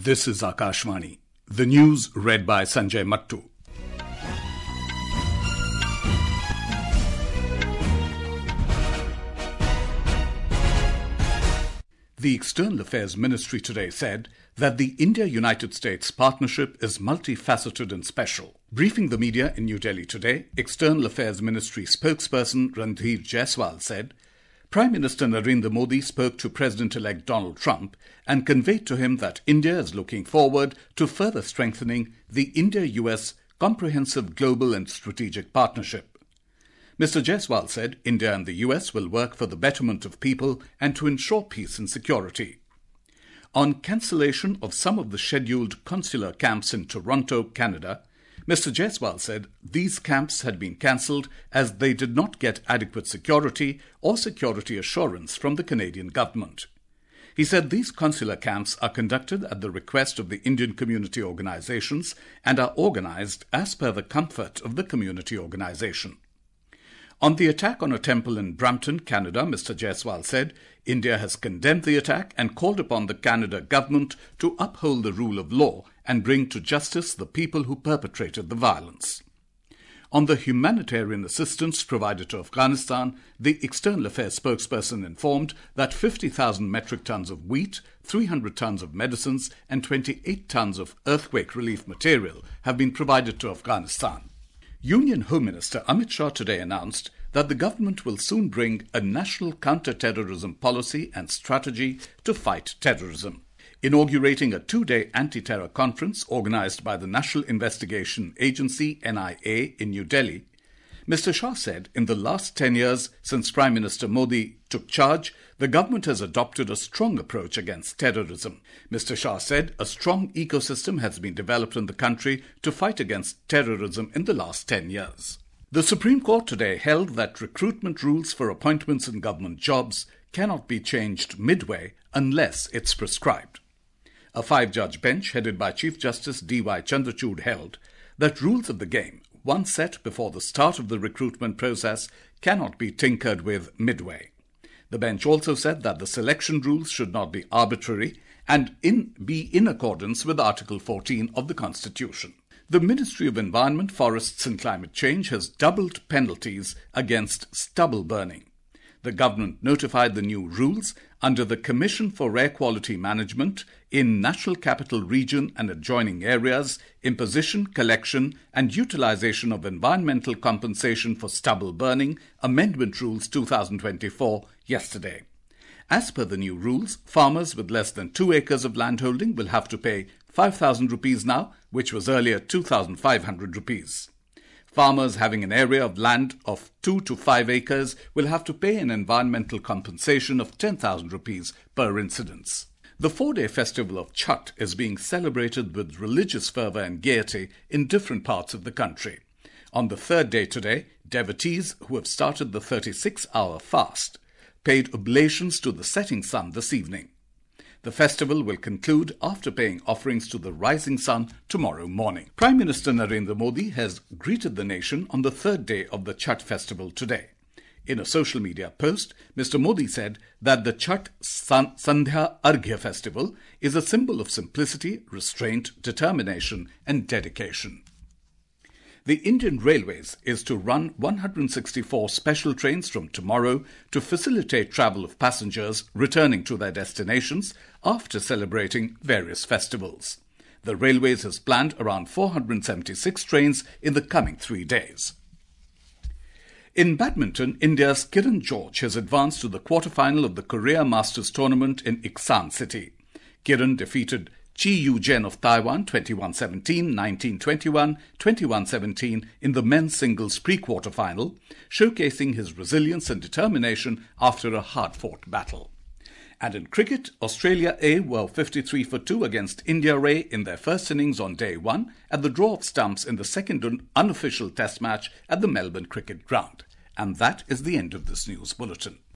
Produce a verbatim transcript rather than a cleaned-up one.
This is Akashvani. The news read by Sanjay Mattu. The External Affairs Ministry today said that the India-United States partnership is multifaceted and special. Briefing the media in New Delhi today, External Affairs Ministry spokesperson Randhir Jaiswal said, Prime Minister Narendra Modi spoke to President-elect Donald Trump and conveyed to him that India is looking forward to further strengthening the India-U S comprehensive global and strategic partnership. Mister Jaiswal said India and the U S will work for the betterment of people and to ensure peace and security. On cancellation of some of the scheduled consular camps in Toronto, Canada, Mister Jaiswal said these camps had been cancelled as they did not get adequate security or security assurance from the Canadian government. He said these consular camps are conducted at the request of the Indian community organizations and are organized as per the comfort of the community organization. On the attack on a temple in Brampton, Canada, Mister Jaiswal said India has condemned the attack and called upon the Canada government to uphold the rule of law and bring to justice the people who perpetrated the violence. On the humanitarian assistance provided to Afghanistan, the External Affairs spokesperson informed that fifty thousand metric tons of wheat, three hundred tons of medicines and twenty-eight tons of earthquake relief material have been provided to Afghanistan. Union Home Minister Amit Shah today announced that the government will soon bring a national counter-terrorism policy and strategy to fight terrorism. Inaugurating a two-day anti-terror conference organized by the National Investigation Agency N I A in New Delhi, Mister Shah said in the last ten years since Prime Minister Modi took charge, the government has adopted a strong approach against terrorism. Mister Shah said a strong ecosystem has been developed in the country to fight against terrorism in the last ten years. The Supreme Court today held that recruitment rules for appointments in government jobs cannot be changed midway unless it's prescribed. A five-judge bench headed by Chief Justice D Y Chandrachud held that rules of the game, once set before the start of the recruitment process, cannot be tinkered with midway. The bench also said that the selection rules should not be arbitrary and in, be in accordance with Article fourteen of the Constitution. The Ministry of Environment, Forests and Climate Change has doubled penalties against stubble burning. The government notified the new rules under the Commission for Air Quality Management in National Capital Region and adjoining areas, imposition, collection and utilization of environmental compensation for stubble burning, Amendment Rules two thousand twenty-four, yesterday. As per the new rules, farmers with less than two acres of landholding will have to pay five thousand rupees now, which was earlier two thousand five hundred rupees. Farmers having an area of land of two to five acres will have to pay an environmental compensation of ten thousand rupees per incidence. The four-day festival of Chhath is being celebrated with religious fervour and gaiety in different parts of the country. On the third day today, devotees who have started the thirty-six hour fast paid oblations to the setting sun this evening. The festival will conclude after paying offerings to the rising sun tomorrow morning. Prime Minister Narendra Modi has greeted the nation on the third day of the Chhath festival today. In a social media post, Mister Modi said that the Chhath Sandhya Arghya festival is a symbol of simplicity, restraint, determination and dedication. The Indian Railways is to run one hundred sixty-four special trains from tomorrow to facilitate travel of passengers returning to their destinations after celebrating various festivals. The Railways has planned around four hundred seventy-six trains in the coming three days. In badminton, India's Kiran George has advanced to the quarter-final of the Korea Masters tournament in Iksan City. Kiran defeated Chi Yu-jen of Taiwan twenty-one seventeen, nineteen twenty-one, twenty-one seventeen in the men's singles pre-quarter final, showcasing his resilience and determination after a hard-fought battle. And in cricket, Australia A were fifty-three for two against India A in their first innings on day one at the draw of stumps in the second unofficial test match at the Melbourne Cricket Ground. And that is the end of this news bulletin.